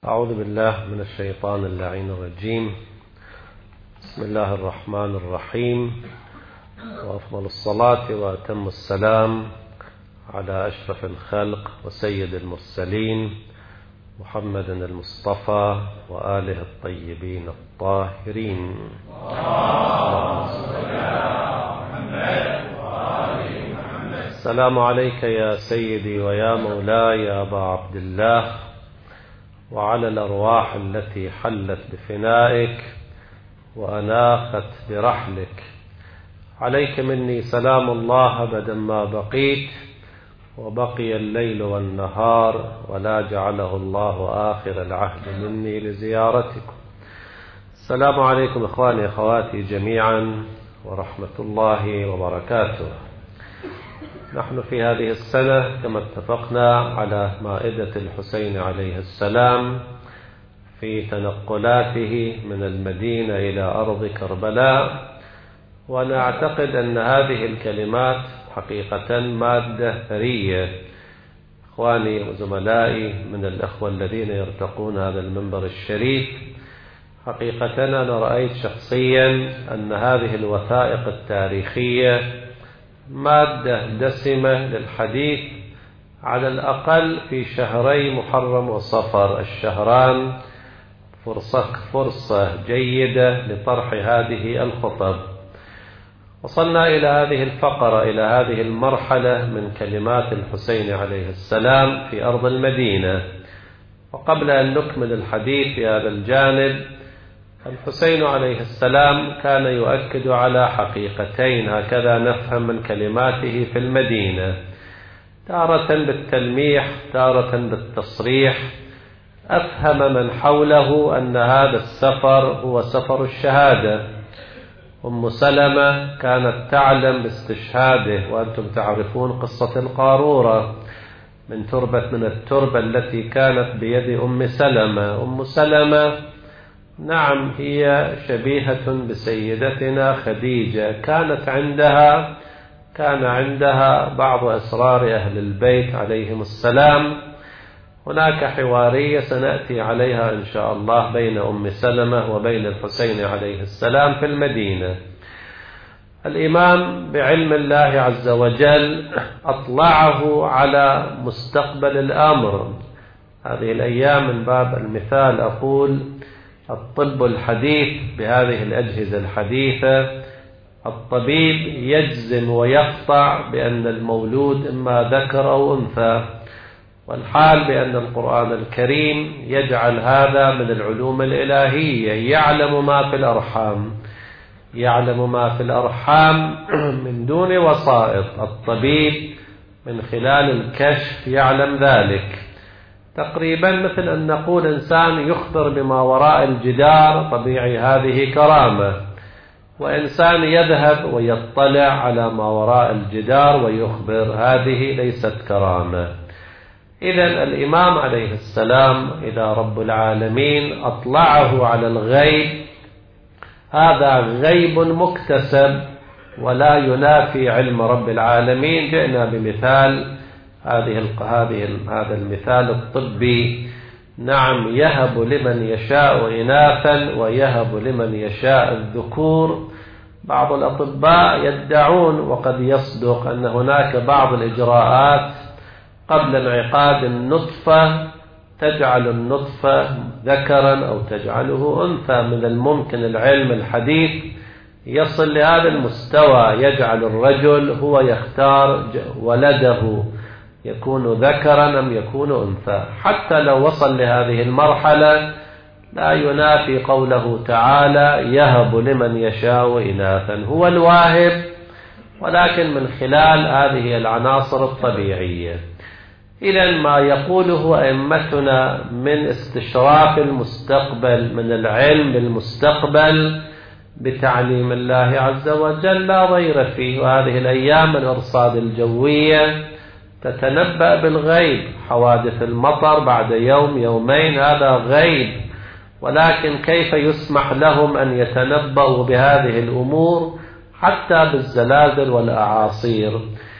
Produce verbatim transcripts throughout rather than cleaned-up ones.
أعوذ بالله من الشيطان اللعين الرجيم. بسم الله الرحمن الرحيم، وأفضل الصلاة وأتم السلام على أشرف الخلق وسيد المرسلين محمد المصطفى وآله الطيبين الطاهرين. السلام عليك يا سيدي ويا مولاي يا أبا عبد الله، وعلى الأرواح التي حلت بفنائك وأناخت برحلك. عليك مني سلام الله أبدا ما بقيت، وبقي الليل والنهار، ولا جعله الله آخر العهد مني لزيارتكم. السلام عليكم إخواني أخواتي جميعا ورحمة الله وبركاته. نحن في هذه السنة كما اتفقنا على مائدة الحسين عليه السلام في تنقلاته من المدينة إلى أرض كربلاء، وأنا أعتقد أن هذه الكلمات حقيقة مادة ثرية. إخواني وزملائي من الأخوة الذين يرتقون هذا المنبر الشريف، حقيقة أنا رأيت شخصيا أن هذه الوثائق التاريخية مادة دسمة للحديث على الأقل في شهري محرم وصفر، الشهران فرصة, فرصة جيدة لطرح هذه الخطب. وصلنا إلى هذه الفقرة، إلى هذه المرحلة من كلمات الحسين عليه السلام في أرض المدينة. وقبل أن نكمل الحديث في هذا الجانب، الحسين عليه السلام كان يؤكد على حقيقتين هكذا نفهم من كلماته في المدينة، تارة بالتلميح تارة بالتصريح. أفهم من حوله أن هذا السفر هو سفر الشهادة. أم سلمة كانت تعلم باستشهاده، وأنتم تعرفون قصة القارورة من تربة من التربة التي كانت بيد أم سلمة. أم سلمة نعم هي شبيهة بسيدتنا خديجة، كانت عندها كان عندها بعض أسرار أهل البيت عليهم السلام. هناك حوارية سنأتي عليها إن شاء الله بين أم سلمة وبين الحسين عليه السلام في المدينة. الإمام بعلم الله عز وجل أطلعه على مستقبل الأمر. هذه الأيام من باب المثال أقول الطب الحديث بهذه الأجهزة الحديثة، الطبيب يجزم ويقطع بأن المولود إما ذكر أو أنثى، والحال بأن القرآن الكريم يجعل هذا من العلوم الإلهية. يعلم ما في الأرحام، يعلم ما في الأرحام من دون وسائط. الطبيب من خلال الكشف يعلم ذلك. تقريبا مثل أن نقول إنسان يخبر بما وراء الجدار، طبيعي هذه كرامة، وإنسان يذهب ويطلع على ما وراء الجدار ويخبر، هذه ليست كرامة. إذن الإمام عليه السلام إذا رب العالمين أطلعه على الغيب، هذا غيب مكتسب ولا ينافي علم رب العالمين. جئنا بمثال هذه هذه هذا المثال الطبي. نعم يهب لمن يشاء إناثا ويهب لمن يشاء الذكور. بعض الأطباء يدعون وقد يصدق أن هناك بعض الإجراءات قبل انعقاد النطفة تجعل النطفة ذكرا أو تجعله أنثى. من الممكن العلم الحديث يصل لهذا المستوى، يجعل الرجل هو يختار ولده يكون ذكرا أم يكون أنثى. حتى لو وصل لهذه المرحلة لا ينافي قوله تعالى يهب لمن يشاء إناثا، هو الواهب ولكن من خلال هذه العناصر الطبيعية. إذن ما يقوله أئمتنا من استشراف المستقبل، من العلم بالمستقبل بتعليم الله عز وجل لا ضير فيه. وهذه الأيام الأرصاد الجوية تتنبأ بالغيب، حوادث المطر بعد يوم يومين هذا غيب، ولكن كيف يسمح لهم أن يتنبأوا بهذه الأمور حتى بالزلازل والأعاصير؟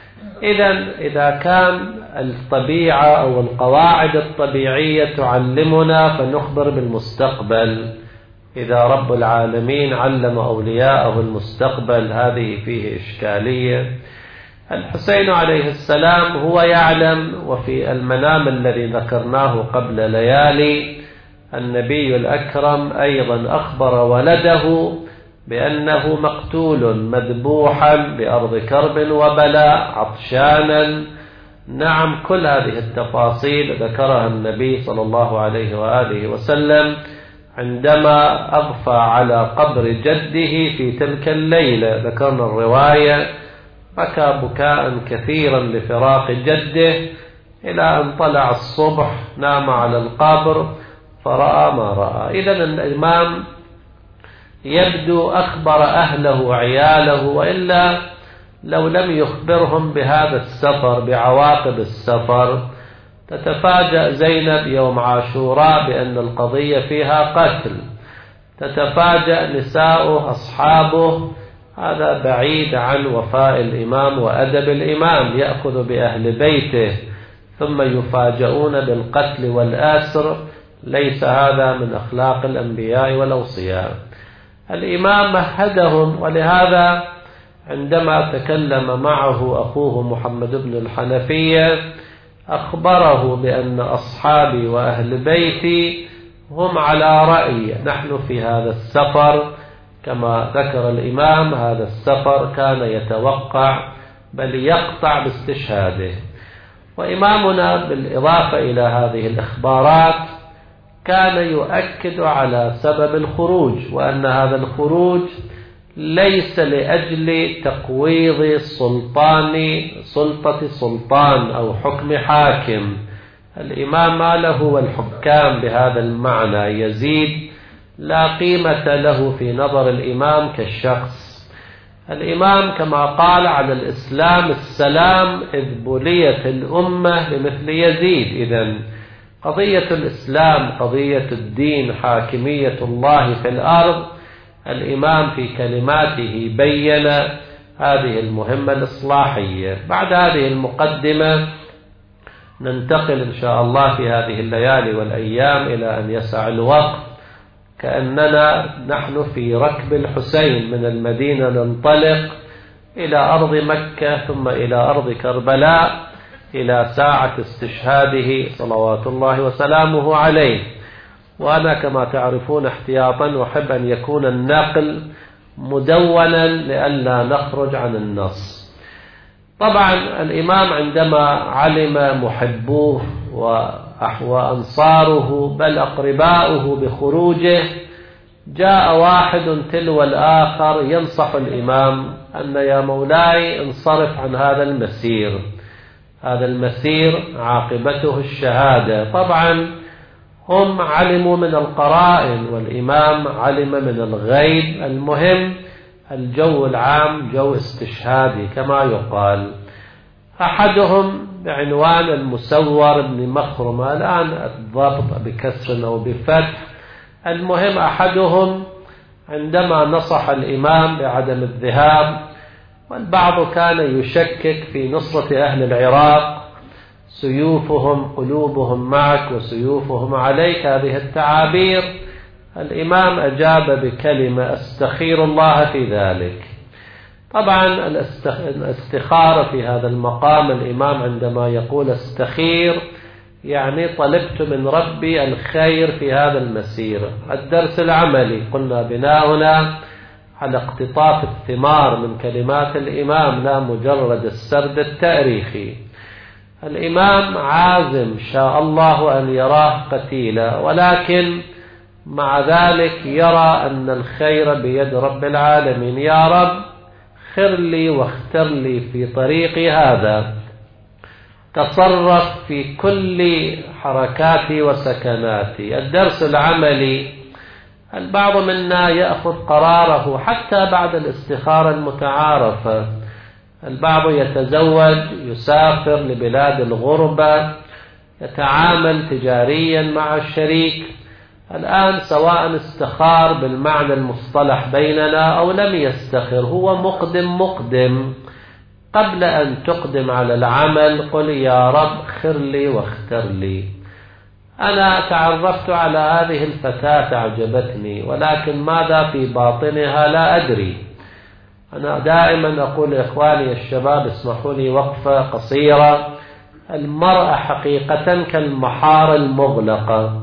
إذن إذا كان الطبيعة أو القواعد الطبيعية تعلمنا فنخبر بالمستقبل، إذا رب العالمين علم أولياءه المستقبل هذه فيه إشكالية. الحسين عليه السلام هو يعلم، وفي المنام الذي ذكرناه قبل ليالي النبي الأكرم أيضا أخبر ولده بأنه مقتول مذبوحا بأرض كرب وبلاء عطشانا. نعم، كل هذه التفاصيل ذكرها النبي صلى الله عليه وآله وسلم عندما أغفى على قبر جده في تلك الليلة. ذكرنا الرواية، بكى بكاء كثيرا لفراق جده إلى أن طلع الصبح، نام على القبر فرأى ما رأى. إذن الإمام يبدو أخبر أهله وعياله، وإلا لو لم يخبرهم بهذا السفر بعواقب السفر تتفاجأ زينب يوم عاشوراء بأن القضية فيها قتل، تتفاجأ نساؤه أصحابه. هذا بعيد عن وفاء الإمام وأدب الإمام، يأخذ بأهل بيته ثم يفاجؤون بالقتل والآسر. ليس هذا من أخلاق الأنبياء والأوصياء. الإمام مهدهم، ولهذا عندما تكلم معه أخوه محمد بن الحنفية أخبره بأن أصحابي وأهل بيتي هم على رأي، نحن في هذا السفر كما ذكر الإمام هذا السفر كان يتوقع بل يقطع باستشهاده. وإمامنا بالإضافة إلى هذه الإخبارات كان يؤكد على سبب الخروج، وأن هذا الخروج ليس لأجل تقويض سلطان سلطة سلطان أو حكم حاكم. الإمام ما له والحكام بهذا المعنى يزيد لا قيمة له في نظر الإمام كالشخص. الإمام كما قال على الإسلام السلام إذ بليت الأمة لمثل يزيد. إذن قضية الإسلام قضية الدين، حاكمية الله في الأرض. الإمام في كلماته بين هذه المهمة الإصلاحية. بعد هذه المقدمة ننتقل إن شاء الله في هذه الليالي والأيام إلى أن يسع الوقت، كأننا نحن في ركب الحسين من المدينة ننطلق إلى أرض مكة ثم إلى أرض كربلاء إلى ساعة استشهاده صلوات الله وسلامه عليه. وأنا كما تعرفون احتياطا أحب أن يكون النقل مدونا لئلا نخرج عن النص. طبعا الإمام عندما علم محبوه وأنصاره بل أقرباؤه بخروجه جاء واحد تلو الآخر ينصح الإمام أن يا مولاي انصرف عن هذا المسير، هذا المسير عاقبته الشهادة. طبعا هم علموا من القرائن والإمام علم من الغيب. المهم الجو العام جو استشهادي كما يقال. أحدهم بعنوان المسور بن مخرمة، الآن الضبط بكسر أو بفتح، المهم أحدهم عندما نصح الإمام بعدم الذهاب، والبعض كان يشكك في نصرة أهل العراق، سيوفهم قلوبهم معك وسيوفهم عليك، هذه التعابير. الإمام أجاب بكلمة أستخير الله في ذلك. طبعا الاستخارة في هذا المقام، الإمام عندما يقول استخير يعني طلبت من ربي الخير في هذا المسير. الدرس العملي قلنا بناؤنا على اقتطاف الثمار من كلمات الإمام لا مجرد السرد التاريخي. الإمام عازم شاء الله أن يراه قتيلا، ولكن مع ذلك يرى أن الخير بيد رب العالمين. يا رب خر لي واختر لي في طريقي هذا، تصرف في كل حركاتي وسكناتي. الدرس العملي، البعض منا يأخذ قراره حتى بعد الاستخارة المتعارفة. البعض يتزوج، يسافر لبلاد الغربة، يتعامل تجاريا مع الشريك. الآن سواء استخار بالمعنى المصطلح بيننا أو لم يستخر، هو مقدم مقدم قبل أن تقدم على العمل قل يا رب خر لي واختر لي. أنا تعرفت على هذه الفتاة أعجبتني، ولكن ماذا في باطنها لا أدري. أنا دائما أقول لإخواني الشباب اسمحوا لي وقفة قصيرة. المرأة حقيقة كالمحار المغلقة.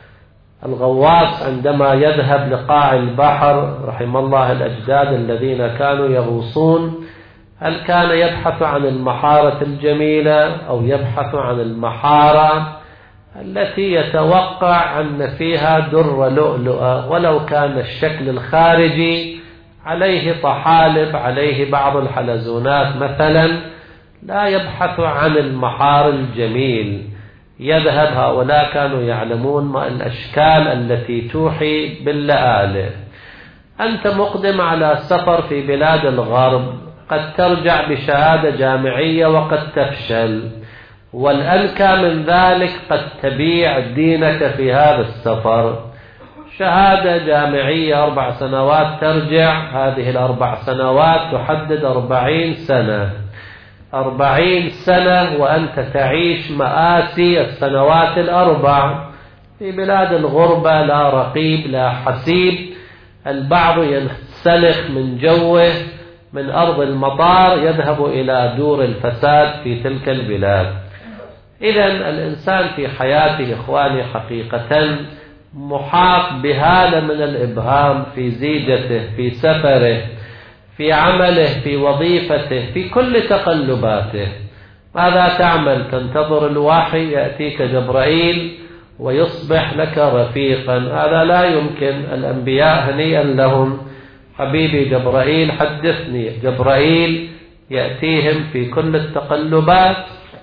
الغواص عندما يذهب لقاع البحر رحم الله الأجداد الذين كانوا يغوصون، هل كان يبحث عن المحارة الجميلة أو يبحث عن المحارة التي يتوقع أن فيها در لؤلؤة، ولو كان الشكل الخارجي عليه طحالب عليه بعض الحلزونات مثلا، لا يبحث عن المحار الجميل. يذهب هؤلاء كانوا يعلمون ما الأشكال التي توحي باللآلئ. أنت مقدم على سفر في بلاد الغرب، قد ترجع بشهادة جامعية وقد تفشل، والأنكى من ذلك قد تبيع دينك في هذا السفر. شهادة جامعية أربع سنوات ترجع، هذه الأربع سنوات تحدد أربعين سنة، أربعين سنة وأنت تعيش مآسي السنوات الأربع في بلاد الغربة، لا رقيب لا حسيب. البعض ينسلخ من جوه من أرض المطار يذهب إلى دور الفساد في تلك البلاد. إذن الإنسان في حياته إخواني حقيقة محاط بهالة من الإبهام في زيجته، في سفره، في عمله، في وظيفته، في كل تقلباته. ماذا تعمل؟ تنتظر الوحي، يأتيك جبرائيل ويصبح لك رفيقا. هذا لا يمكن. الأنبياء هنيئا لهم. حبيبي جبرائيل حدثني. جبرائيل يأتيهم في كل التقلبات،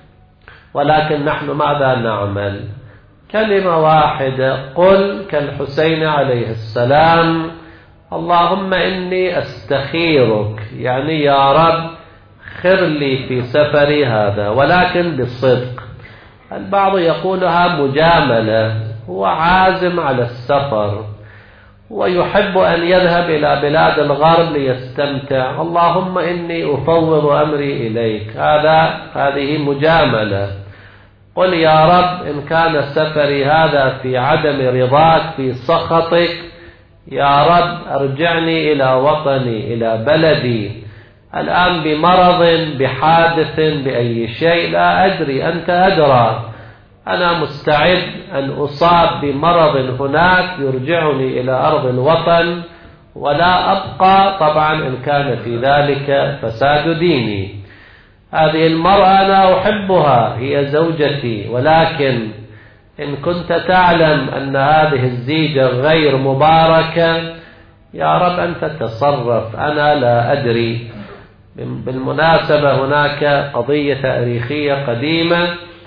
ولكن نحن ماذا نعمل؟ كلمة واحدة، قل كالحسين عليه السلام اللهم إني أستخيرك، يعني يا رب خر لي في سفري هذا، ولكن بالصدق. البعض يقولها مجاملة، هو عازم على السفر ويحب أن يذهب إلى بلاد الغرب ليستمتع. اللهم إني أفوض أمري إليك، هذا هذه مجاملة. قل يا رب إن كان سفري هذا في عدم رضاك، في سخطك، يا رب أرجعني إلى وطني، إلى بلدي، الآن بمرض، بحادث، بأي شيء لا أدري، أنت أدرى. أنا مستعد أن أصاب بمرض هناك يرجعني إلى أرض الوطن ولا أبقى، طبعا إن كان في ذلك فساد ديني. هذه المرأة أنا أحبها، هي زوجتي، ولكن إن كنت تعلم أن هذه الزيجة غير مباركة، يا رب أنت تصرف، أنا لا أدري. بالمناسبة هناك قضية تاريخية قديمة،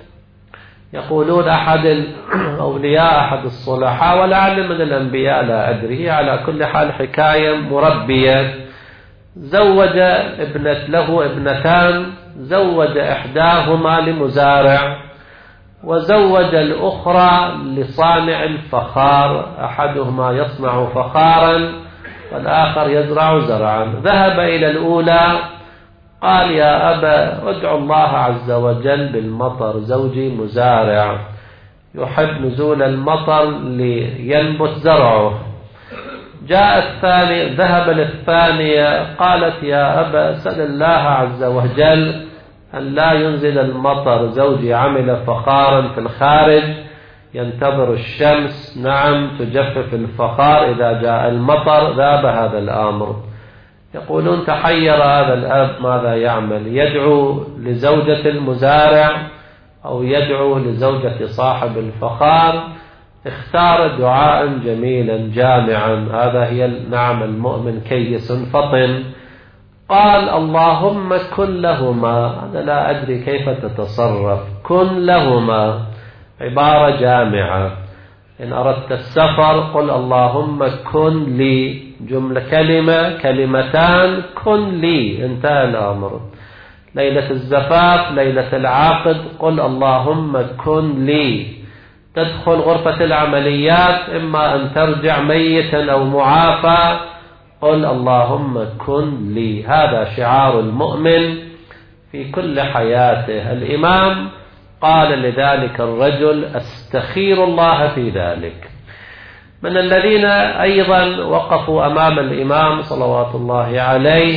يقولون أحد الأولياء أحد الصلحاء ولعل من الأنبياء لا أدري، على كل حال حكاية مربية، زوج ابنة له ابنتان، زوج إحداهما لمزارع وزوج الأخرى لصانع الفخار، أحدهما يصنع فخارا والآخر يزرع زرعا. ذهب إلى الأولى قال يا أبا ادعو الله عز وجل بالمطر، زوجي مزارع يحب نزول المطر لينبت زرعه. جاء الثاني، ذهب للثانية قالت يا أبا سل الله عز وجل أن لا ينزل المطر، زوجي عمل فخارا في الخارج ينتظر الشمس، نعم تجفف الفخار، إذا جاء المطر ذاب هذا الأمر. يقولون تحير هذا الأب ماذا يعمل، يدعو لزوجة المزارع أو يدعو لزوجة صاحب الفخار؟ اختار دعاء جميلا جامعا، هذا هي نعم المؤمن كيس فطن. قال اللهم كن لهما، أنا لا أدري كيف تتصرف، كن لهما عبارة جامعة. إن أردت السفر قل اللهم كن لي، جملة كلمة كلمتان، كن لي، انتهى الأمر. ليلة الزفاف، ليلة العقد، قل اللهم كن لي. تدخل غرفة العمليات إما أن ترجع ميتا أو معافى، قل اللهم كن لي. هذا شعار المؤمن في كل حياته. الإمام قال لذلك الرجل: أستخير الله في ذلك. من الذين أيضا وقفوا أمام الإمام صلوات الله عليه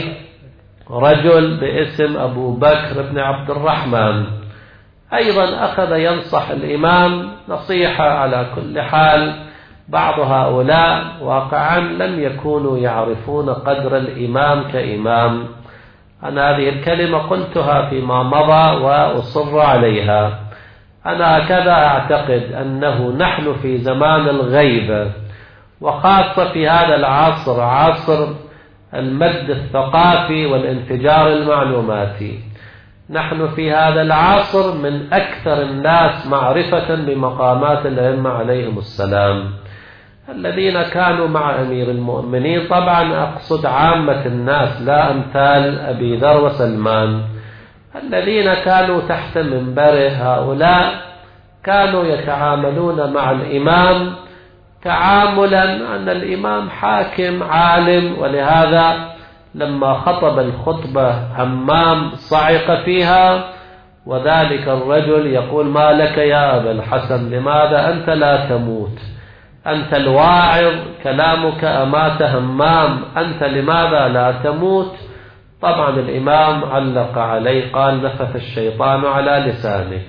رجل باسم أبو بكر بن عبد الرحمن، أيضا أخذ ينصح الإمام نصيحة. على كل حال بعض هؤلاء واقعا لم يكونوا يعرفون قدر الإمام كإمام. أنا هذه الكلمة قلتها فيما مضى وأصر عليها. أنا هكذا أعتقد أنه نحن في زمان الغيبة، وخاصة في هذا العصر، عصر المد الثقافي والانفجار المعلوماتي، نحن في هذا العصر من أكثر الناس معرفة بمقامات الأئمة عليهم السلام، الذين كانوا مع أمير المؤمنين. طبعا أقصد عامة الناس، لا أمثال أبي ذر وسلمان، الذين كانوا تحت منبره. هؤلاء كانوا يتعاملون مع الإمام تعاملا أن الإمام حاكم عالم، ولهذا لما خطب الخطبة همام صعق فيها، وذلك الرجل يقول: ما لك يا أبا الحسن، لماذا أنت لا تموت؟ أنت الواعظ، كلامك أمات همام، أنت لماذا لا تموت؟ طبعا الإمام علق عليه قال: نفث الشيطان على لسانك.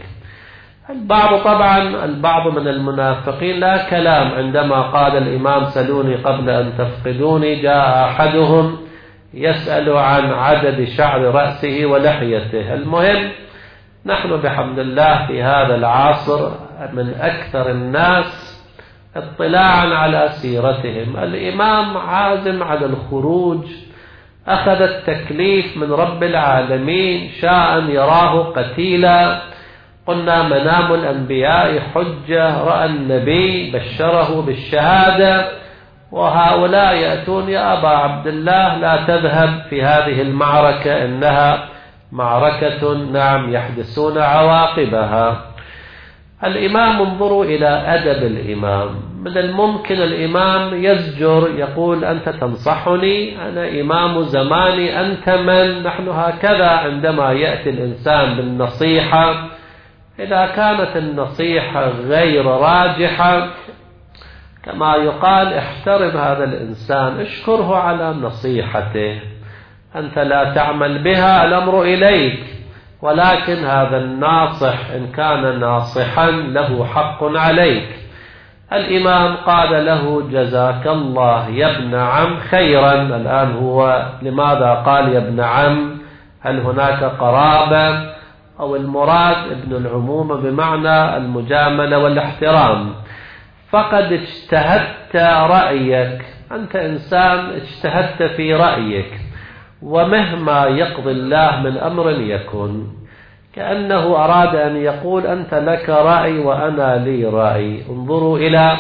البعض طبعا البعض من المنافقين لا كلام، عندما قال الإمام: سلوني قبل أن تفقدوني، جاء أحدهم يسأل عن عدد شعر رأسه ولحيته. المهم نحن بحمد الله في هذا العصر من أكثر الناس اطلاعا على سيرتهم. الإمام عازم على الخروج، أخذ التكليف من رب العالمين، شاء أن يراه قتيلا. قلنا منام الأنبياء حجة، رأى النبي بشره بالشهادة، وهؤلاء يأتون: يا أبا عبد الله لا تذهب في هذه المعركة، إنها معركة نعم يحدثون عواقبها. الإمام انظروا إلى أدب الإمام. من الممكن الإمام يزجر، يقول: أنت تنصحني، أنا إمام زماني، أنت من؟ نحن هكذا عندما يأتي الإنسان بالنصيحة، إذا كانت النصيحة غير راجحة كما يقال احترم هذا الإنسان، اشكره على نصيحته. أنت لا تعمل بها، الأمر إليك، ولكن هذا الناصح إن كان ناصحا له حق عليك. الإمام قال له: جزاك الله يا ابن عم خيرا. الآن هو لماذا قال يا ابن عم؟ هل هناك قرابة أو المراد ابن العمومة بمعنى المجاملة والاحترام؟ فقد اجتهدت رأيك، أنت إنسان اجتهدت في رأيك، ومهما يقضي الله من أمر يكن. كأنه أراد أن يقول: أنت لك رأي وأنا لي رأي. انظروا إلى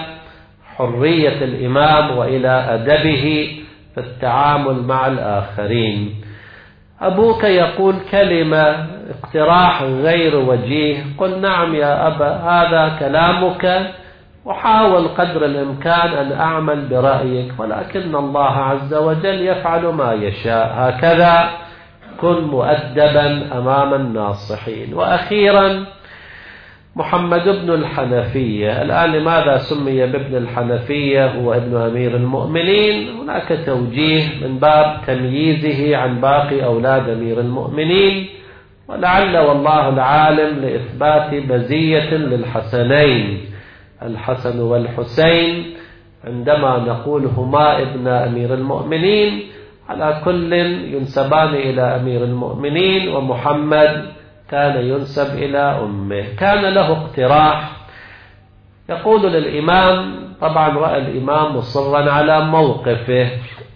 حرية الإمام وإلى أدبه في التعامل مع الآخرين. أبوك يقول كلمة اقتراح غير وجيه، قل: نعم يا أبا، هذا كلامك، وحاول قدر الإمكان أن أعمل برأيك، ولكن الله عز وجل يفعل ما يشاء. هكذا كن مؤدبا أمام الناصحين. وأخيرا محمد بن الحنفية. الآن لماذا سمي بابن الحنفية؟ هو ابن أمير المؤمنين، هناك توجيه من باب تمييزه عن باقي أولاد أمير المؤمنين، ولعل والله العالم لإثبات مزية للحسنين، الحسن والحسين، عندما نقول هما ابن أمير المؤمنين على كل ينسبان إلى أمير المؤمنين، ومحمد كان ينسب إلى أمه. كان له اقتراح يقول للإمام، طبعا رأى الإمام مصرا على موقفه،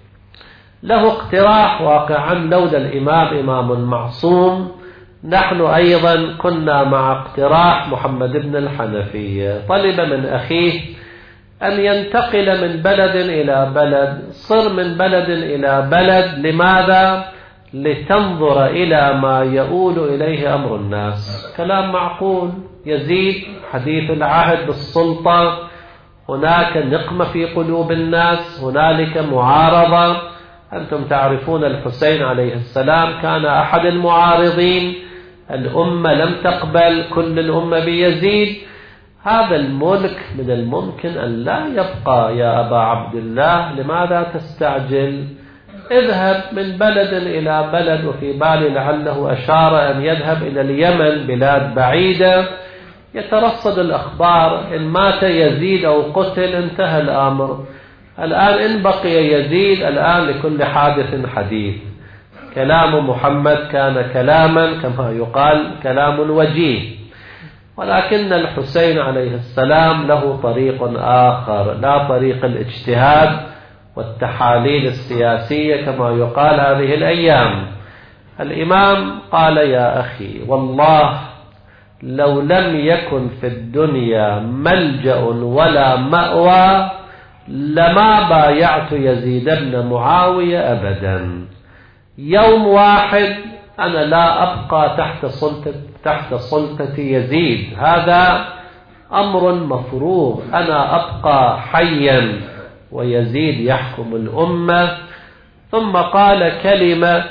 له اقتراح واقعا لولا الإمام إمام معصوم نحن أيضا كنا مع اقتراح محمد بن الحنفية. طلب من أخيه أن ينتقل من بلد إلى بلد، صر من بلد إلى بلد. لماذا؟ لتنظر إلى ما يؤول إليه أمر الناس. كلام معقول. يزيد حديث العهد بالسلطة، هناك نقمة في قلوب الناس، هنالك معارضة. أنتم تعرفون الحسين عليه السلام كان أحد المعارضين، الأمة لم تقبل كل الأمة بيزيد. هذا الملك من الممكن أن لا يبقى يا أبا عبد الله، لماذا تستعجل؟ اذهب من بلد إلى بلد. وفي بالي لعله أشار أن يذهب إلى اليمن، بلاد بعيدة، يترصد الأخبار، إن مات يزيد أو قتل انتهى الأمر. الآن إن بقي يزيد، الآن لكل حادث حديث. كلام محمد كان كلاما كما يقال كلام وجيه، ولكن الحسين عليه السلام له طريق آخر، لا طريق الاجتهاد والتحاليل السياسية كما يقال هذه الأيام. الإمام قال: يا أخي والله لو لم يكن في الدنيا ملجأ ولا مأوى لما بايعت يزيد بن معاوية أبدا. يوم واحد أنا لا أبقى تحت سلطة تحت سلطة يزيد، هذا أمر مفروغ. أنا أبقى حيا ويزيد يحكم الأمة. ثم قال كلمة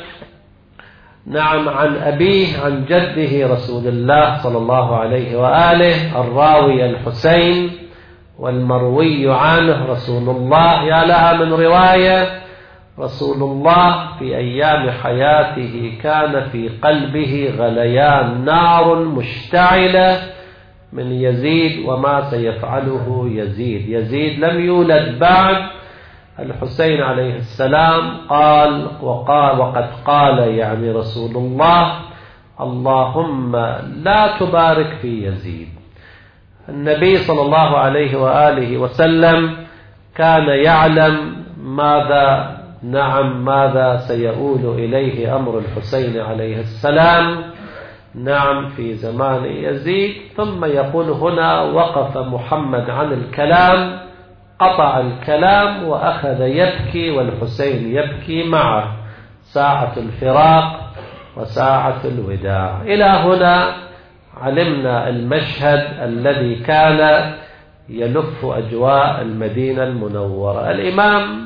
نعم عن أبيه عن جده رسول الله صلى الله عليه وآله، الراوي الحسين والمروي عنه رسول الله. يا لها من رواية. رسول الله في أيام حياته كان في قلبه غليان نار مشتعلة من يزيد وما سيفعله يزيد. يزيد لم يولد بعد. الحسين عليه السلام قال وقال وقد قال يعني رسول الله: اللهم لا تبارك في يزيد. النبي صلى الله عليه وآله وسلم كان يعلم ماذا نعم ماذا سيؤول إليه أمر الحسين عليه السلام نعم في زمان يزيد. ثم يقول: هنا وقف محمد عن الكلام، قطع الكلام وأخذ يبكي، والحسين يبكي معه، ساعة الفراق وساعة الوداع. إلى هنا علمنا المشهد الذي كان يلف أجواء المدينة المنورة. الإمام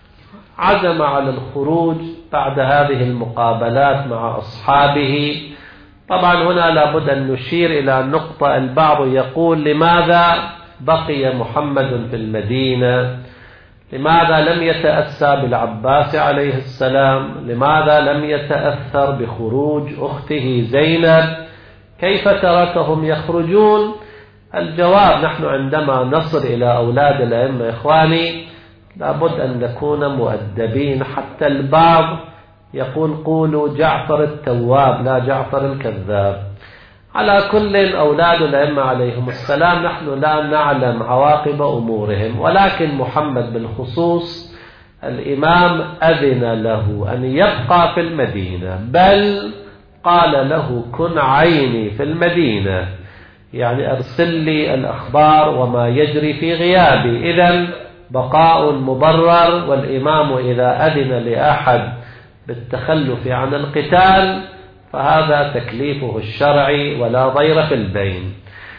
عزم على الخروج بعد هذه المقابلات مع أصحابه. طبعا هنا لابد أن نشير إلى نقطة. البعض يقول: لماذا بقي محمد في المدينة؟ لماذا لم يتأسى بالعباس عليه السلام؟ لماذا لم يتأثر بخروج أخته زينب؟ كيف تركهم يخرجون؟ الجواب: نحن عندما نصل إلى أولاد الأئمة إخواني لابد أن نكون مؤدبين. حتى البعض يقول: قولوا جعفر التواب لا جعفر الكذاب. على كل أولاد الأئمة عليهم السلام نحن لا نعلم عواقب أمورهم، ولكن محمد بالخصوص الإمام أذن له أن يبقى في المدينة، بل قال له: كن عيني في المدينة، يعني أرسل لي الأخبار وما يجري في غيابي. إذن بقاء مبرر، والإمام إذا أذن لأحد بالتخلف عن القتال فهذا تكليفه الشرعي ولا ضير في البين.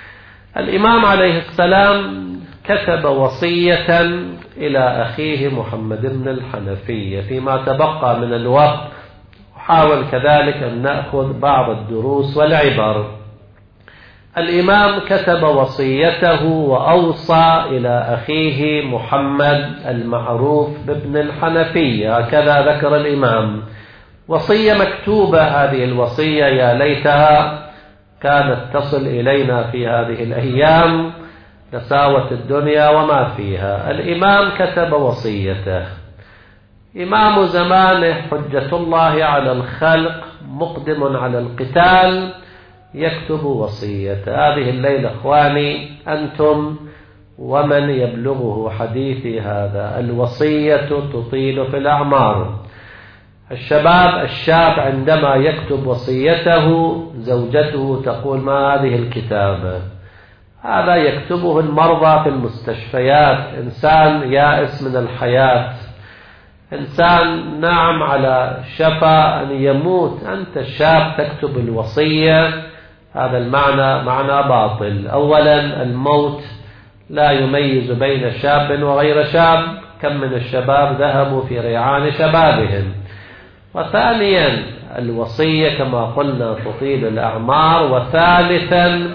الإمام عليه السلام كتب وصية إلى أخيه محمد بن الحنفية فيما تبقى من الوقت، وحاول كذلك أن نأخذ بعض الدروس والعبر. الإمام كتب وصيته وأوصى إلى أخيه محمد المعروف بابن الحنفية، هكذا ذكر الإمام. وصية مكتوبة، هذه الوصية يا ليتها كانت تصل إلينا في هذه الأيام لساوت الدنيا وما فيها. الإمام كتب وصيته، إمام زمانه حجة الله على الخلق مقدم على القتال، يكتب وصية. هذه الليلة إخواني أنتم ومن يبلغه حديثي هذا، الوصية تطيل في الأعمار. الشباب الشاب عندما يكتب وصيته زوجته تقول: ما هذه الكتابة؟ هذا يكتبه المرضى في المستشفيات، إنسان يائس من الحياة، إنسان نعم على شفا أن يموت، أنت الشاب تكتب الوصية. هذا المعنى معنى باطل. أولا الموت لا يميز بين شاب وغير شاب، كم من الشباب ذهبوا في ريعان شبابهم. وثانيا الوصية كما قلنا تطيل الأعمار. وثالثا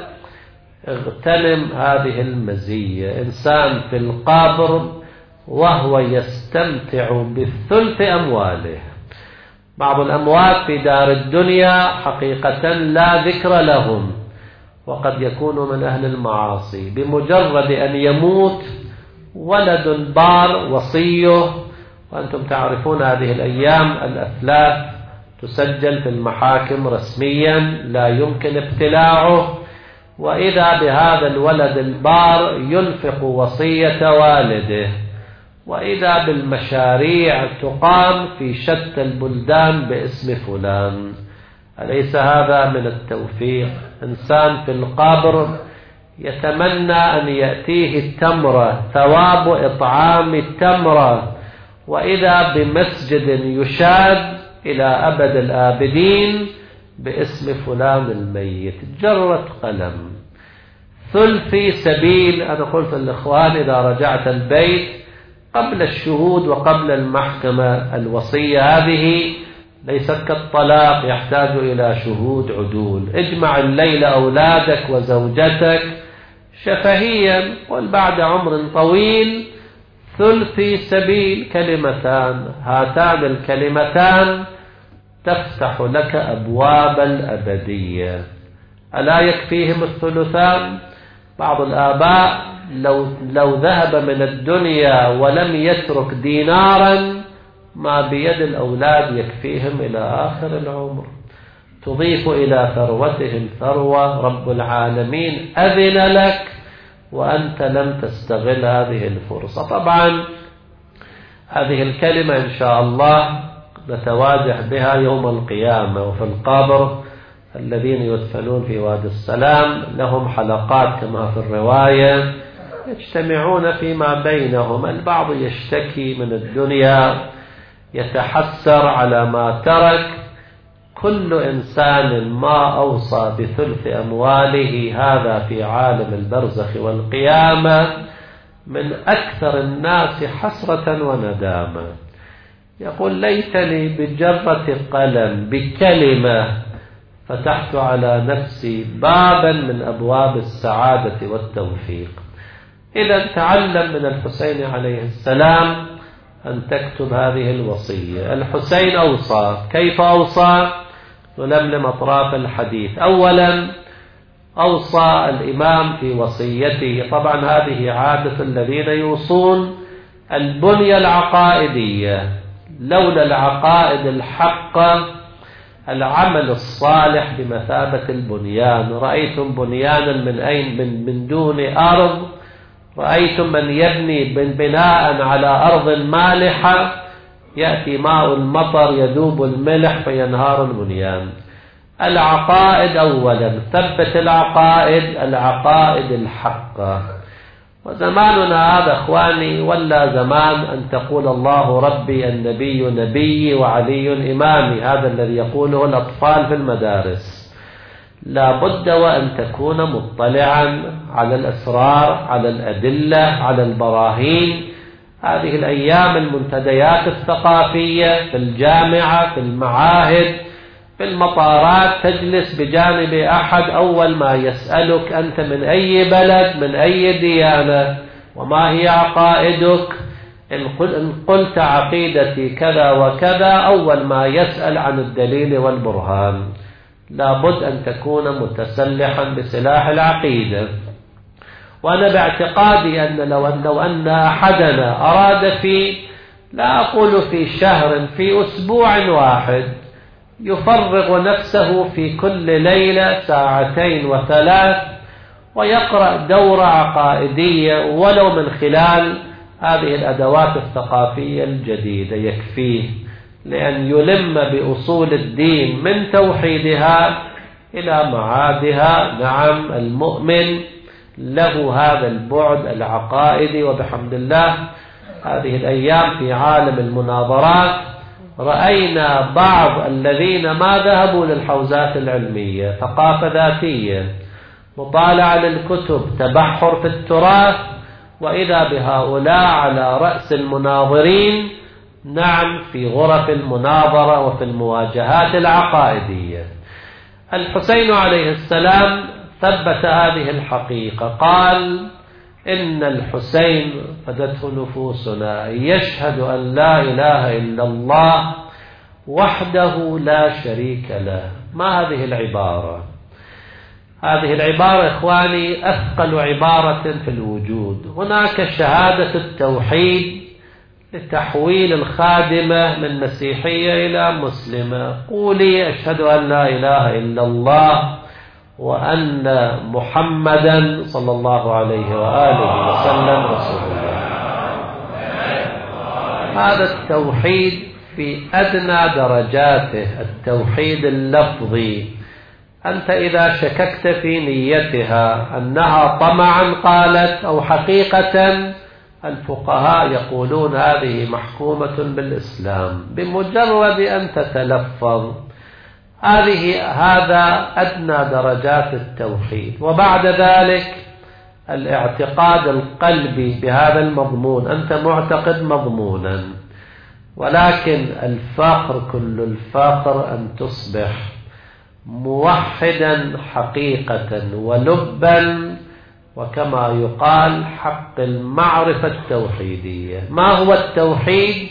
اغتنم هذه المزية، إنسان في القبر وهو يستمتع بثلث أمواله. بعض الأموات في دار الدنيا حقيقة لا ذكر لهم، وقد يكونوا من أهل المعاصي، بمجرد أن يموت ولد بار وصيه. وأنتم تعرفون هذه الأيام الأثلاث تسجل في المحاكم رسميا، لا يمكن ابتلاعه، وإذا بهذا الولد البار ينفق وصية والده، وإذا بالمشاريع تقام في شتى البلدان باسم فلان. أليس هذا من التوفيق؟ إنسان في القبر يتمنى أن يأتيه التمرة، ثواب إطعام التمرة، وإذا بمسجد يشاد إلى أبد الآبدين باسم فلان الميت. جرة قلم، ثلثي سبيل. أنا قلت للإخوان إذا رجعت البيت قبل الشهود وقبل المحكمة، الوصية هذه ليست كالطلاق يحتاج إلى شهود عدول. اجمع الليلة أولادك وزوجتك شفهيا، قل بعد عمر طويل ثلثي سبيل، كلمتان، هاتان الكلمتان تفتح لك أبواب الأبدية. ألا يكفيهم الثلثان؟ بعض الآباء لو, لو ذهب من الدنيا ولم يترك دينارا ما بيد الأولاد يكفيهم إلى آخر العمر. تضيف إلى ثروتهم ثروة، رب العالمين أذن لك وأنت لم تستغل هذه الفرصة. طبعا هذه الكلمة إن شاء الله نتواجه بها يوم القيامة، وفي القبر الذين يدفنون في وادي السلام لهم حلقات كما في الرواية، يجتمعون فيما بينهم. البعض يشتكي من الدنيا، يتحسر على ما ترك. كل إنسان ما أوصى بثلث أمواله هذا في عالم البرزخ والقيامة من أكثر الناس حسرة وندامة. يقول ليتني بجرة قلم بكلمة فتحت على نفسي بابا من أبواب السعادة والتوفيق. إذا تعلم من الحسين عليه السلام أن تكتب هذه الوصية. الحسين أوصى، كيف أوصى؟ نلملم أطراف الحديث. أولا أوصى الإمام في وصيته، طبعا هذه عادة الذين يوصون، البنية العقائدية. لولا العقائد الحقة العمل الصالح بمثابة البنيان. رأيتم بنيانا من أين؟ من, من دون أرض. رأيتم من يبني بناء على أرض مالحة، يأتي ماء المطر يذوب الملح فينهار البنيان. العقائد أولا، ثبت العقائد، العقائد الحقة. وزماننا هذا أخواني ولا زمان أن تقول الله ربي النبي نبي وعلي إمامي، هذا الذي يقوله الأطفال في المدارس. لا بد وأن تكون مطلعا على الأسرار، على الأدلة، على البراهين. هذه الأيام المنتديات الثقافية في الجامعة، في المعاهد، في المطارات، تجلس بجانب أحد أول ما يسألك أنت من أي بلد، من أي ديانة، وما هي عقائدك. إن قلت عقيدتي كذا وكذا أول ما يسأل عن الدليل والبرهان. لابد أن تكون متسلحا بسلاح العقيدة. وأنا باعتقادي أن لو أن, لو أن أحدنا أراد في، لا أقول في شهر، في أسبوع واحد يفرغ نفسه في كل ليلة ساعتين وثلاث ويقرأ دورة عقائدية ولو من خلال هذه الأدوات الثقافية الجديدة يكفيه، لأن يلم بأصول الدين من توحيدها إلى معادها. نعم المؤمن له هذا البعد العقائدي. وبحمد الله هذه الأيام في عالم المناظرات رأينا بعض الذين ما ذهبوا للحوزات العلمية، ثقافة ذاتية، مطالعة للكتب، تبحر في التراث، وإذا بهؤلاء على رأس المناظرين، نعم، في غرف المناظرة وفي المواجهات العقائدية. الحسين عليه السلام ثبت هذه الحقيقة، قال: إن الحسين فدته نفوسنا يشهد أن لا إله إلا الله وحده لا شريك له. ما هذه العبارة؟ هذه العبارة إخواني أثقل عبارة في الوجود. هناك شهادة التوحيد لتحويل الخادمة من مسيحية إلى مسلمة. قولي أشهد أن لا إله إلا الله وأن محمدا صلى الله عليه وآله وسلم رسول الله. هذا التوحيد في أدنى درجاته، التوحيد اللفظي. أنت إذا شككت في نيتها أنها طمعا قالت أو حقيقة، الفقهاء يقولون هذه محكومة بالإسلام بمجرد أن تتلفظ. هذه هذا أدنى درجات التوحيد. وبعد ذلك الاعتقاد القلبي بهذا المضمون، أنت معتقد مضمونا، ولكن الفخر كل الفخر أن تصبح موحدا حقيقة ولبا، وكما يقال حق المعرفة التوحيدية. ما هو التوحيد؟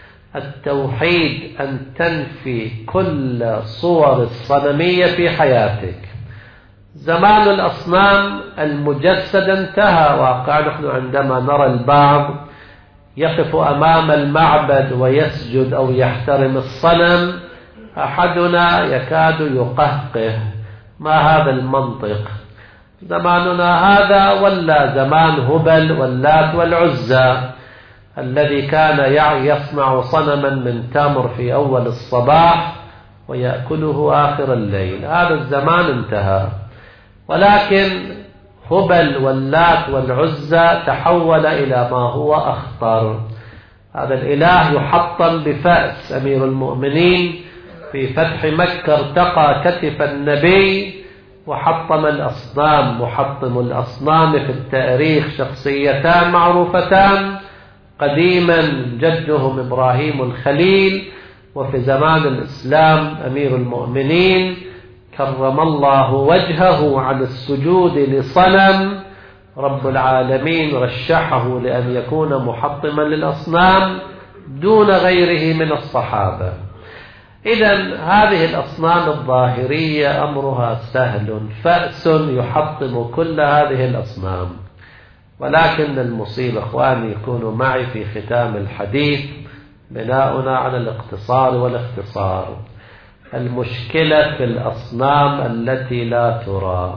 التوحيد أن تنفي كل صور الصنمية في حياتك. زمان الأصنام المجسدة انتهى. واقع نحن عندما نرى البعض يقف أمام المعبد ويسجد أو يحترم الصنم، أحدنا يكاد يقهقه. ما هذا المنطق؟ زماننا هذا ولا زمان هبل واللات والعزى، الذي كان يصنع صنما من تمر في أول الصباح ويأكله آخر الليل. هذا الزمان انتهى. ولكن هبل واللات والعزى تحول إلى ما هو أخطر. هذا الإله يحطم بفأس أمير المؤمنين في فتح مكة، ارتقى كتف النبي وحطم الأصنام. محطم الأصنام في التاريخ شخصيتان معروفتان، قديما جدهم إبراهيم الخليل، وفي زمان الإسلام أمير المؤمنين كرم الله وجهه عن السجود لصنم. رب العالمين رشحه لأن يكون محطما للأصنام دون غيره من الصحابة. إذن هذه الأصنام الظاهرية أمرها سهل، فأس يحطم كل هذه الأصنام. ولكن المصيبة إخواني يكونوا معي في ختام الحديث بناؤنا على الاقتصار والاختصار. المشكلة في الأصنام التي لا ترى.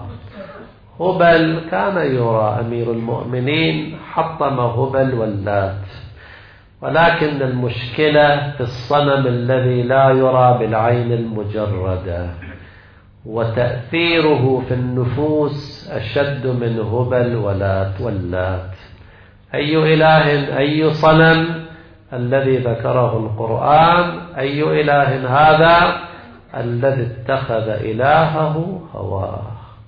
هبل كان يرى، أمير المؤمنين حطم هبل واللات. ولكن المشكلة في الصنم الذي لا يرى بالعين المجردة، وتأثيره في النفوس أشد من هبل ولات واللات. أي إله، أي صنم الذي ذكره القرآن؟ أي إله هذا؟ الذي اتخذ إلهه هواه.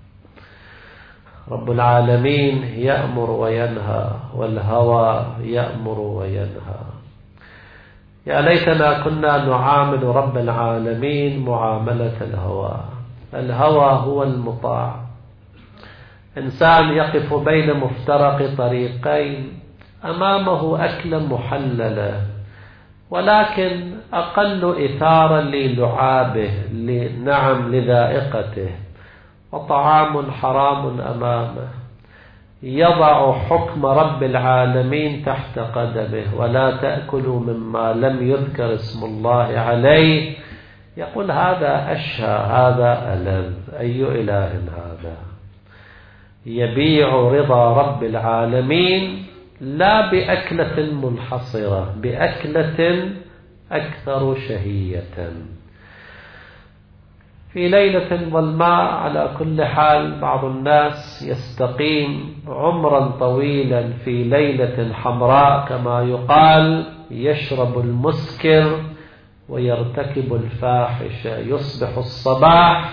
رب العالمين يأمر وينهى، والهوى يأمر وينهى. يا ليتنا كنا نعامل رب العالمين معاملة الهوى. الهوى هو المطاع. إنسان يقف بين مفترق طريقين، أمامه أكلة محللة ولكن أقل إثارا للعابه، نعم لذائقته، وطعام حرام أمامه. يضع حكم رب العالمين تحت قدمه: ولا تأكلوا مما لم يذكر اسم الله عليه. يقول هذا أشهى، هذا ألذ. أي إله هذا؟ يبيع رضا رب العالمين لا بأكلة منحصرة، بأكلة أكثر شهية. في ليلة ظلماء على كل حال بعض الناس يستقيم عمرا طويلا في ليلة حمراء كما يقال، يشرب المسكر ويرتكب الفاحشة، يصبح الصباح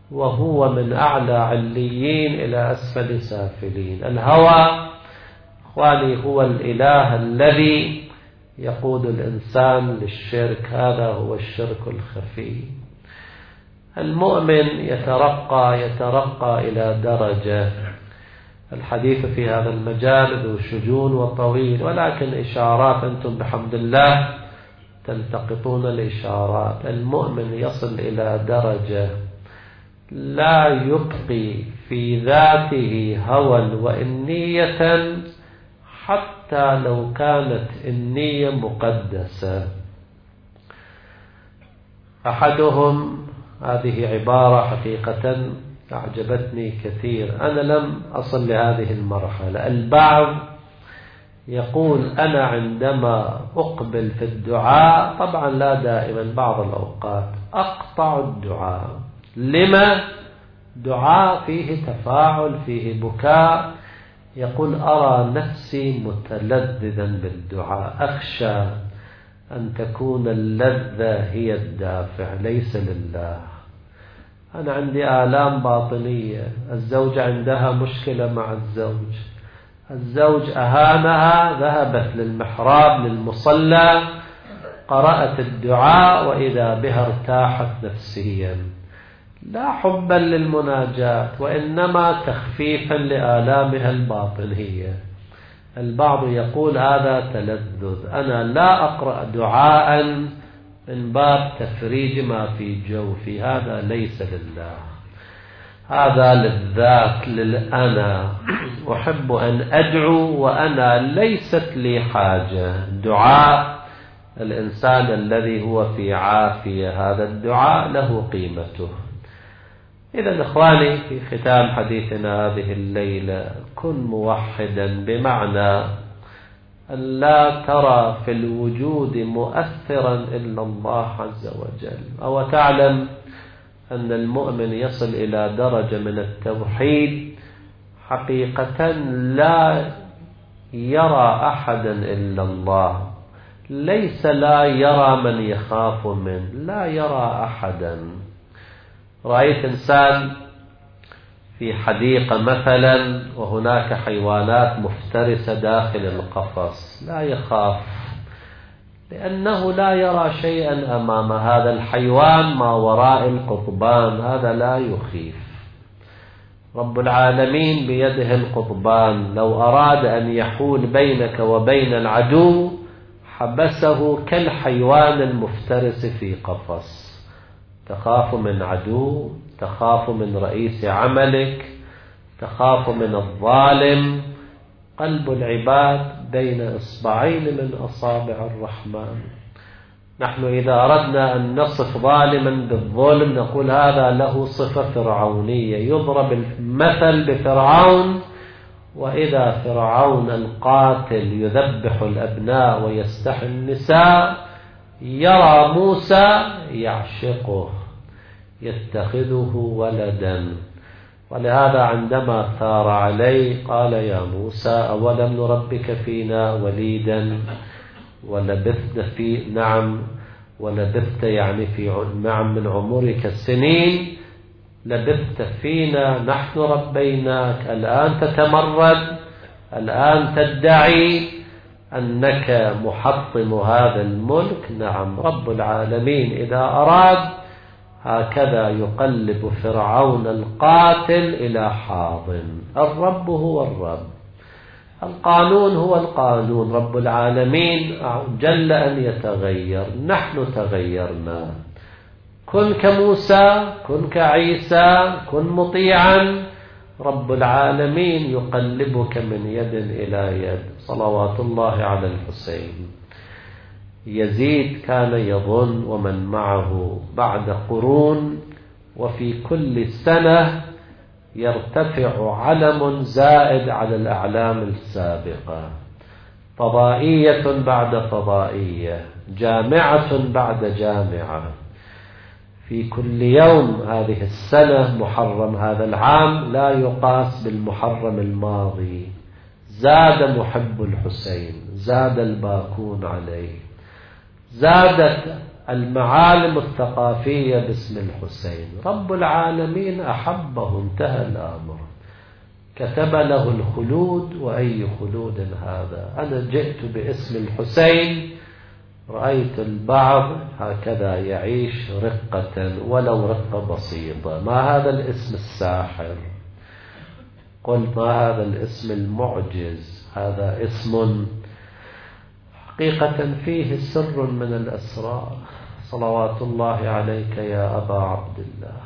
وهو من أعلى عليين إلى أسفل سافلين. الهوى إخواني هو الإله الذي يقود الإنسان للشرك، هذا هو الشرك الخفي. المؤمن يترقى يترقى إلى درجة، الحديث في هذا المجال ذو شجون وطويل، ولكن إشارات أنتم بحمد الله تلتقطون الإشارات. المؤمن يصل إلى درجة لا يبقي في ذاته هوى وإنية حتى لو كانت النية مقدسة. أحدهم، هذه عبارة حقيقة أعجبتني كثير، أنا لم أصل لهذه المرحلة. البعض يقول أنا عندما أقبل في الدعاء، طبعا لا دائما، بعض الأوقات أقطع الدعاء. لما؟ دعاء فيه تفاعل، فيه بكاء. يقول أرى نفسي متلذذا بالدعاء، أخشى أن تكون اللذة هي الدافع ليس لله. أنا عندي آلام باطنية، الزوجة عندها مشكلة مع الزوج، الزوج أهانها، ذهبت للمحراب للمصلى، قرأت الدعاء وإذا بها ارتاحت نفسيا، لا حبا للمناجاة وإنما تخفيفا لآلامها الباطنية. البعض يقول هذا تلذذ، أنا لا أقرأ دعاء من باب تفريج ما في جوفي، هذا ليس لله، هذا للذات، للأنا. أحب أن أدعو وأنا ليست لي حاجة. دعاء الإنسان الذي هو في عافية، هذا الدعاء له قيمته. إذا إخواني، في ختام حديثنا هذه الليلة، كن موحدا بمعنى أن لا ترى في الوجود مؤثرا إلا الله عز وجل. أو تعلم أن المؤمن يصل إلى درجة من التوحيد حقيقة لا يرى أحدا إلا الله، ليس لا يرى من يخاف منه، لا يرى أحدا. رأيت إنسان في حديقة مثلا وهناك حيوانات مفترسة داخل القفص، لا يخاف لأنه لا يرى شيئا أمام هذا الحيوان ما وراء القضبان، هذا لا يخيف. رب العالمين بيده القضبان، لو أراد أن يحول بينك وبين العدو حبسه كالحيوان المفترس في قفص. تخاف من عدو، تخاف من رئيس عملك، تخاف من الظالم. قلب العباد بين إصبعين من أصابع الرحمن. نحن إذا أردنا أن نصف ظالما بالظلم نقول هذا له صفة فرعونية، يضرب المثل بفرعون. وإذا فرعون القاتل يذبح الأبناء ويستحي النساء، يرى موسى يعشقه، يتخذه ولدا. ولهذا عندما ثار عليه قال يا موسى أولم نربك فينا وليدا ولبثت في نعم ولبثت يعني في نعم من عمرك السنين، لبثت فينا، نحن ربيناك، الآن تتمرد، الآن تدعي أنك محطم هذا الملك. نعم، رب العالمين إذا أراد هكذا يقلب فرعون القاتل إلى حاضن. الرب هو الرب، القانون هو القانون. رب العالمين جل أن يتغير، نحن تغيرنا. كن كموسى، كن كعيسى، كن مطيعا. رب العالمين يقلبك من يد إلى يد. صلوات الله على الحسين. يزيد كان يظن ومن معه بعد قرون وفي كل سنة يرتفع علم زائد على الأعلام السابقة، فضائية بعد فضائية، جامعة بعد جامعة. في كل يوم هذه السنة محرم هذا العام لا يقاس بالمحرم الماضي. زاد محب الحسين، زاد الباكون عليه، زادت المعالم الثقافية باسم الحسين. رب العالمين أحبه، انتهى الأمر. كتب له الخلود، وأي خلود هذا؟ أنا جئت باسم الحسين، رأيت البعض هكذا يعيش رقة ولو رقة بسيطة. ما هذا الاسم الساحر؟ قل ما هذا الاسم المعجز؟ هذا اسم حقيقة فيه سر من الأسرار. صلوات الله عليك يا أبا عبد الله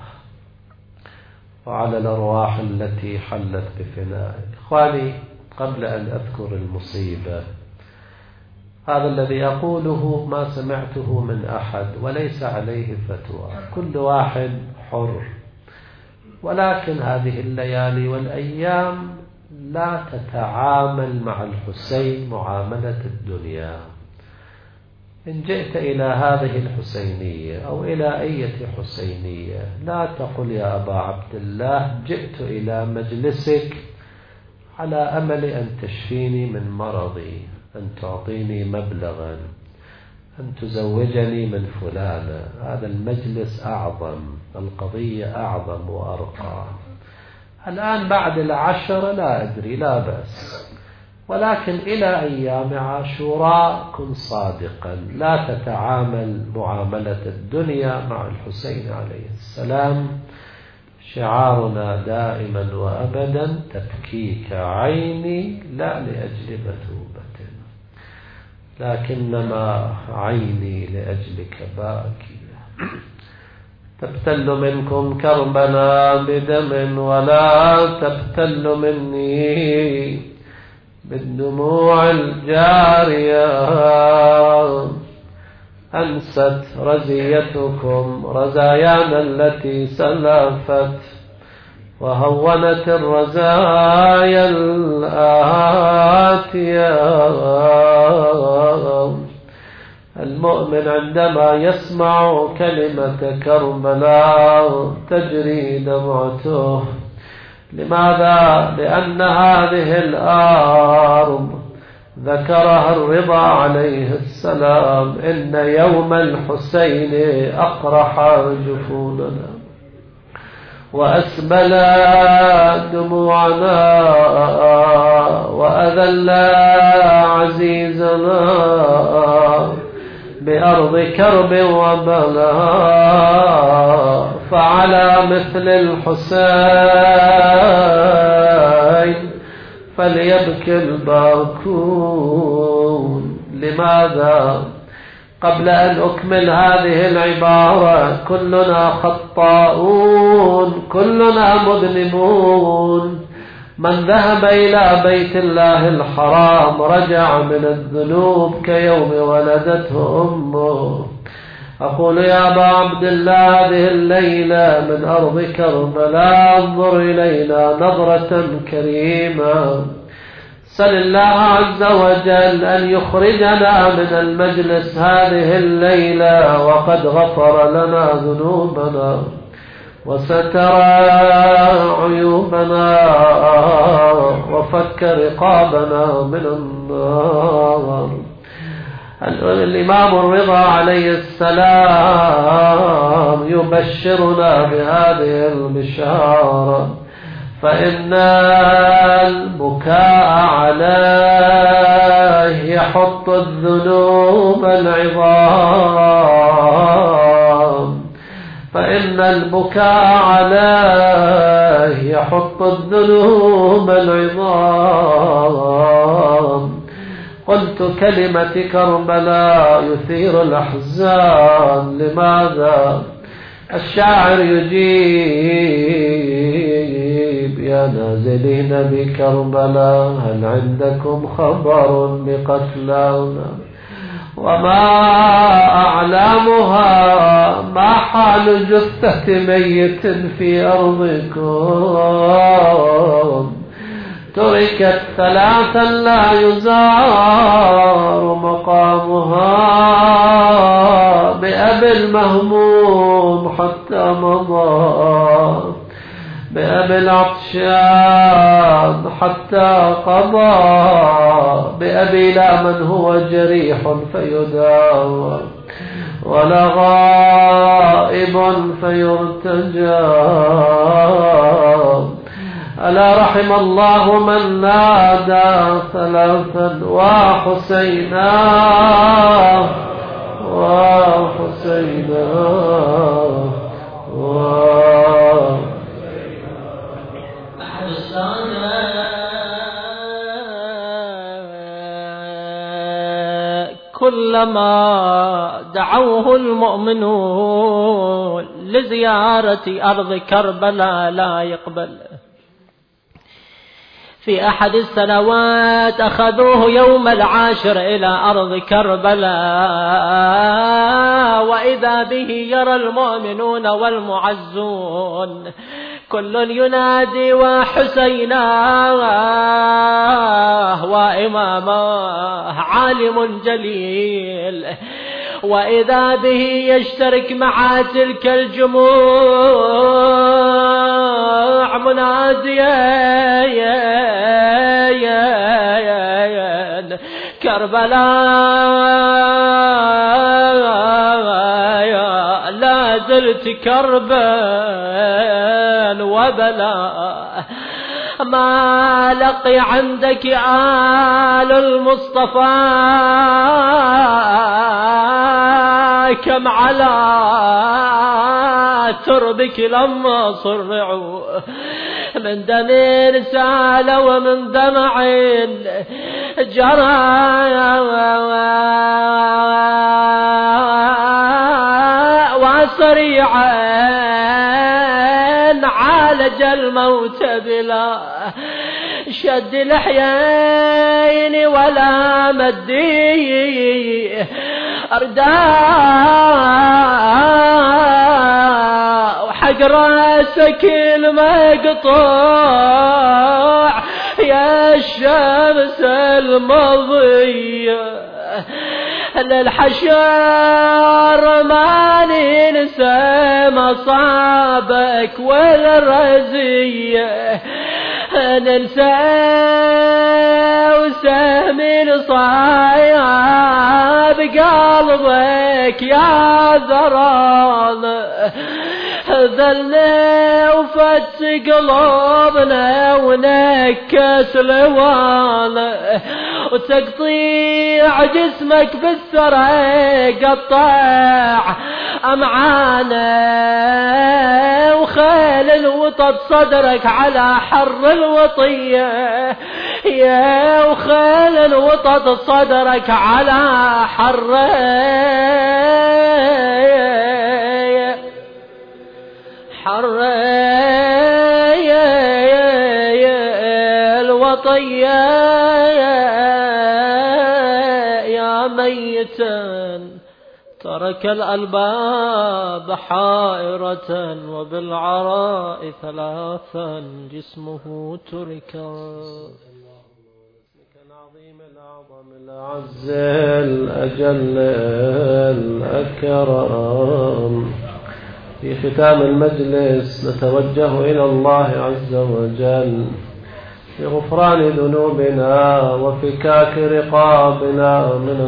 وعلى الأرواح التي حلت بفنائك. إخواني، قبل أن أذكر المصيبة، هذا الذي أقوله ما سمعته من أحد وليس عليه فتوى، كل واحد حر، ولكن هذه الليالي والأيام لا تتعامل مع الحسين معاملة الدنيا. إن جئت إلى هذه الحسينية أو إلى أي حسينية لا تقل يا أبا عبد الله جئت إلى مجلسك على أمل أن تشفيني من مرضي، أن تعطيني مبلغا، أن تزوجني من فلانة. هذا المجلس أعظم، القضية أعظم وأرقى. الآن بعد العشرة لا أدري، لا بأس، ولكن إلى أيام عاشوراء كن صادقا، لا تتعامل معاملة الدنيا مع الحسين عليه السلام. شعارنا دائما وأبدا تبكيك عيني لا لأجل بتوبة، لكنما عيني لأجلك باكية. تبتل منكم كربنا بدم ولا تبتل مني بالدموع الجارية. أنست رزيتكم رزايانا التي سلفت، وهونت الرزايا الآتية. المؤمن عندما يسمع كلمة كربلاء تجري دمعته. لماذا؟ لأن هذه الأرض ذكرها الرضا عليه السلام: إن يوم الحسين أقرح جفوننا وأسبل دموعنا وأذل عزيزنا بأرض كرب وبلاء. فعلى مثل الحسين فليبكي الباكون. لماذا؟ قبل أن أكمل هذه العبارة، كلنا خطاؤون، كلنا مذنبون. من ذهب إلى بيت الله الحرام رجع من الذنوب كيوم ولدته أمه. أقول يا أبا عبد الله هذه الليلة من أرض كربلاء انظر إلينا نظرة كريمة. سل الله عز وجل أن يخرجنا من المجلس هذه الليلة وقد غفر لنا ذنوبنا وستر عيوبنا وفك رقابنا من النار. الإمام الرضا عليه السلام يبشرنا بهذه البشارة: فإن البكاء عليه يحط الذنوب العظام، فإن البكاء عليه يحط الذنوب العظام. قلت كلمة كربلاء يثير الأحزان. لماذا؟ الشاعر يجيب: يا نازلين بكربلاء هل عندكم خبر بقتلانا؟ وما أعلامها؟ ما حال جثة ميت في أرضكم؟ تركت ثلاثا لا يزار مقامها، بأبي المهموم حتى مضى، بأبي العطشان حتى قضى، بأبي لا من هو جريح فيداوى ولا غائب فيرتجى. ألا رحم الله من نادى ثلاثا وحسينا وحسينا وحسينا. كلما دعوه المؤمنون لزيارة أرض كربلاء لا يقبل. في أحد السنوات أخذوه يوم العاشر إلى أرض كربلاء، وإذا به يرى المؤمنون والمعزون كل ينادي وحسينا وإمامه عالم جليل، وإذا به يشترك مع تلك الجموع مناديا كربلاء لا زلت كربا وبلاء، ما لقي عندك آل المصطفى كم على تربك لما صرعوا، من دم سال ومن دمع جرى وسريعا عالج الموت بلا شد لحيين ولا مدي أرداء، وحق راسك المقطوع يا الشمس المضية للحشر ما ننسى مصابك والرزية، ننسى وسهم الصياب قلبك يا ذران، ذلنا وفتش قلوبنا ونكس لوانا، وتقطيع جسمك بالثرى قطع أمعانا، وخيل الوطد صدرك على حر الوطية يا، وخيل الوطد صدرك على حر حر الوطية يا ميتا ترك الألباب حائرة، وبالعراء ثلاثا جسمه ترك. العظيم الأعظم الأعز الأجل الأكرم، في ختام المجلس نتوجه إلى الله عز وجل بغفران ذنوبنا وفكاك رقابنا من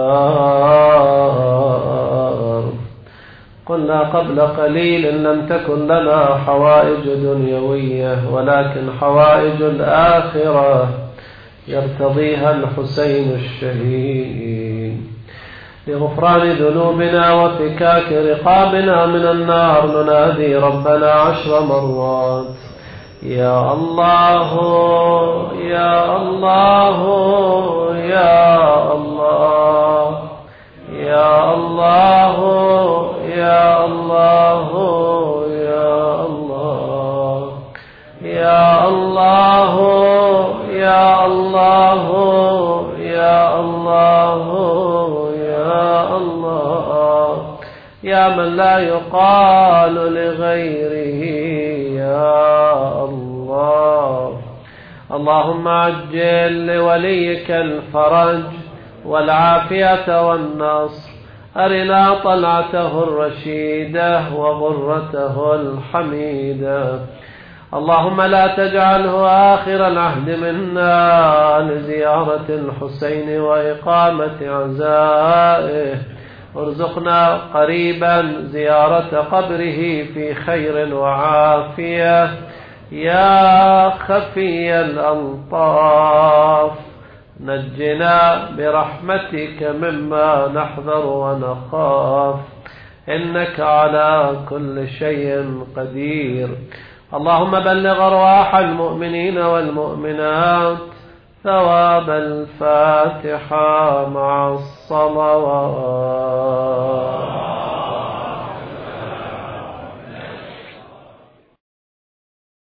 النار. قلنا قبل قليل إن لم تكن لنا حوائج دنيوية ولكن حوائج الآخرة يرتضيها الحسين الشهيد. لغفران ذنوبنا وفكاك رقابنا من النار ننادي ربنا عشر مرات: يا الله يا الله يا الله يا الله يا الله يا الله يا الله يا الله يا الله يا الله يا من لا يقال لغيره يا الله. اللهم عجل لوليك الفرج والعافية والنصر، أرنا طلعته الرشيدة وغرته الحميدة. اللهم لا تجعله آخر العهد منا لزيارة الحسين وإقامة عزائه، ارزقنا قريبا زيارة قبره في خير وعافية يا خفي الألطاف نجنا برحمتك مما نحذر ونخاف إنك على كل شيء قدير. اللهم بلغ أرواح المؤمنين والمؤمنات ثواب الفاتحة مع الصلوات.